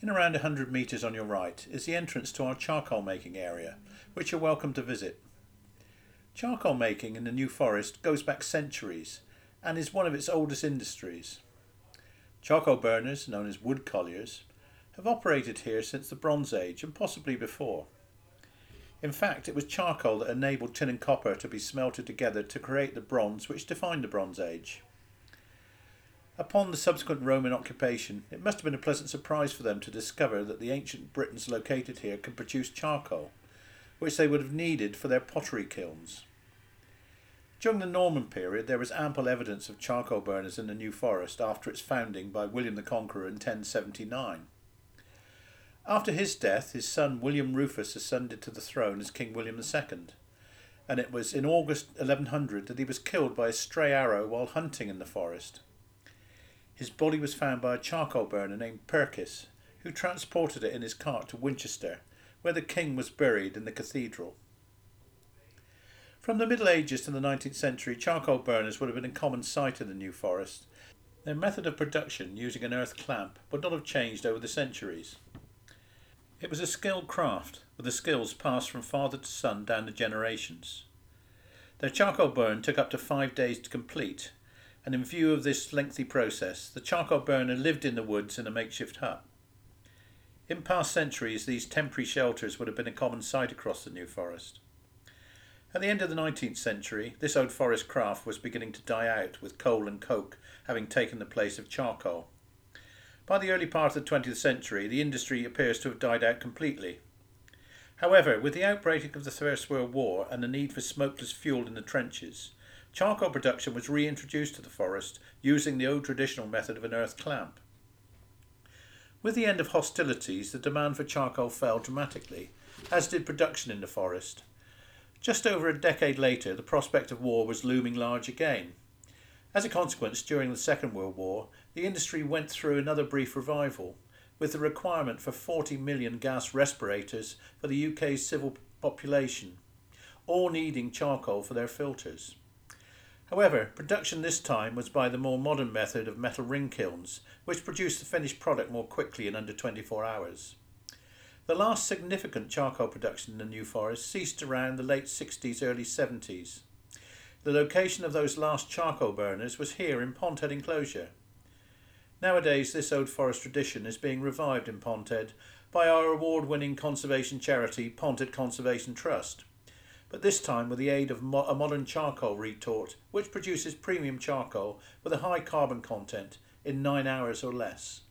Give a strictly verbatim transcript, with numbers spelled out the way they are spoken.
In around one hundred metres on your right is the entrance to our charcoal making area, which you're welcome to visit. Charcoal making in the New Forest goes back centuries and is one of its oldest industries. Charcoal burners, known as wood colliers, have operated here since the Bronze Age and possibly before. In fact, it was charcoal that enabled tin and copper to be smelted together to create the bronze which defined the Bronze Age. Upon the subsequent Roman occupation, it must have been a pleasant surprise for them to discover that the ancient Britons located here could produce charcoal, which they would have needed for their pottery kilns. During the Norman period, there was ample evidence of charcoal burners in the New Forest after its founding by William the Conqueror in ten seventy-nine. After his death, his son William Rufus ascended to the throne as King William the Second, and it was in August eleven hundred that he was killed by a stray arrow while hunting in the forest. His body was found by a charcoal burner named Perkis, who transported it in his cart to Winchester, where the king was buried in the cathedral. From the Middle Ages to the nineteenth century, charcoal burners would have been a common sight in the New Forest. Their method of production, using an earth clamp, would not have changed over the centuries. It was a skilled craft, with the skills passed from father to son down the generations. Their charcoal burn took up to five days to complete, and in view of this lengthy process, the charcoal burner lived in the woods in a makeshift hut. In past centuries, these temporary shelters would have been a common sight across the New Forest. At the end of the nineteenth century, this old forest craft was beginning to die out, with coal and coke having taken the place of charcoal. By the early part of the twentieth century, the industry appears to have died out completely. However, with the outbreak of the First World War and the need for smokeless fuel in the trenches, charcoal production was reintroduced to the forest using the old traditional method of an earth clamp. With the end of hostilities, the demand for charcoal fell dramatically, as did production in the forest. Just over a decade later, the prospect of war was looming large again. As a consequence, during the Second World War, the industry went through another brief revival, with the requirement for forty million gas respirators for the U K's civil population, all needing charcoal for their filters. However, production this time was by the more modern method of metal ring kilns, which produced the finished product more quickly in under twenty-four hours. The last significant charcoal production in the New Forest ceased around the late sixties, early seventies. The location of those last charcoal burners was here in Ponthead Enclosure. Nowadays, this old forest tradition is being revived in Ponthead by our award-winning conservation charity, Ponthead Conservation Trust, but this time with the aid of mo- a modern charcoal retort, which produces premium charcoal with a high carbon content in nine hours or less.